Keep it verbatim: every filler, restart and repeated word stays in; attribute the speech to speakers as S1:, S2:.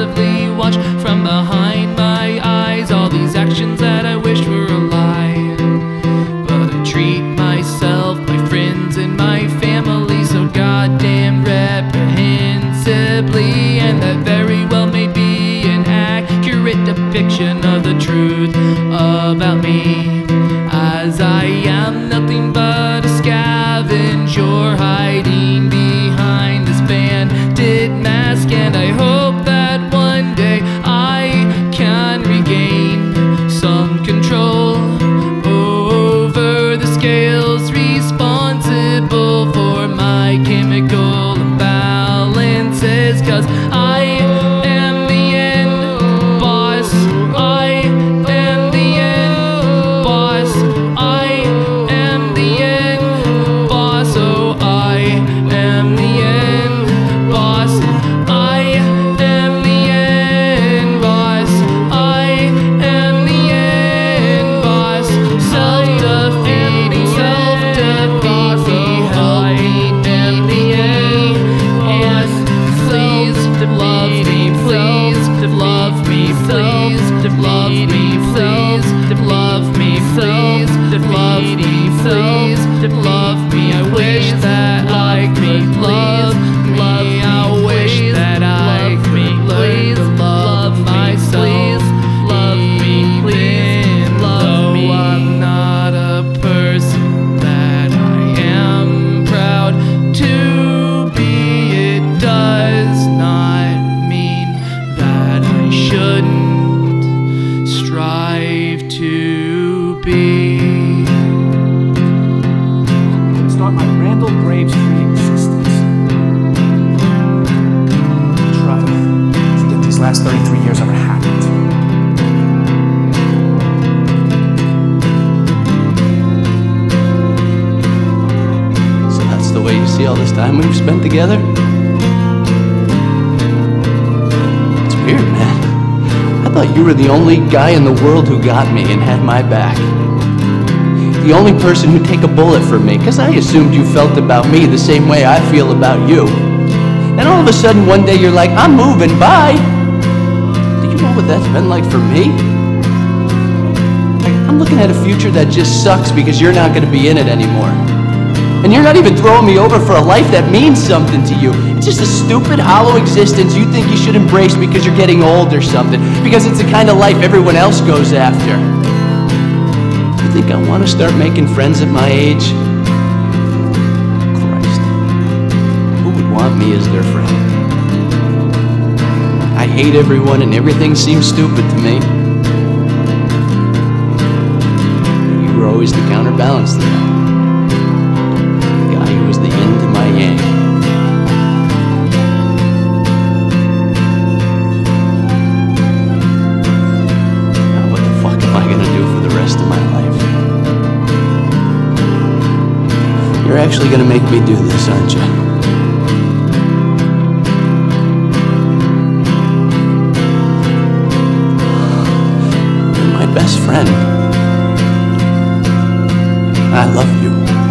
S1: passively watch from behind my eyes all these actions that I wished were a lie. But I treat myself, my friends, and my family so goddamn reprehensibly, and that very well may be an accurate depiction of the truth about me, as I am nothing but a scavenger hiding behind this bandit mask. And I hope that one day I can regain some control over the scales responsible for my chemical imbalances, 'cause I am the end boss. I am the end boss. I am the end boss. Oh, I am the end boss. I am the end boss. I am the end boss. Self-defeating, self-defeating, help me be the end boss. Please love me, please love me, please love me, please love me, please love me, please love me. I wish that I could love me. I wish that I could learn to love myself. Love me, please love me. I'm not a person that I am proud to be. It does not mean that I shouldn't strive to be.
S2: Start my Randall Graves free existence. Try to forget these last thirty-three years ever happened.
S3: So that's the way you see all this time we've spent together? It's weird, man. I thought you were the only guy in the world who got me and had my back. The only person who'd take a bullet for me, because I assumed you felt about me the same way I feel about you. And all of a sudden one day you're like, I'm moving, bye. Do you know what that's been like for me? Like, I'm looking at a future that just sucks because you're not going to be in it anymore. And you're not even throwing me over for a life that means something to you. It's just a stupid, hollow existence you think you should embrace because you're getting old or something. Because it's the kind of life everyone else goes after. You think I want to start making friends at my age? Christ. Who would want me as their friend? I hate everyone and everything seems stupid to me. You were always the counterbalance to that. He was the yin to my yang. Now what the fuck am I gonna do for the rest of my life? You're actually gonna make me do this, aren't you? You're my best friend. I love you.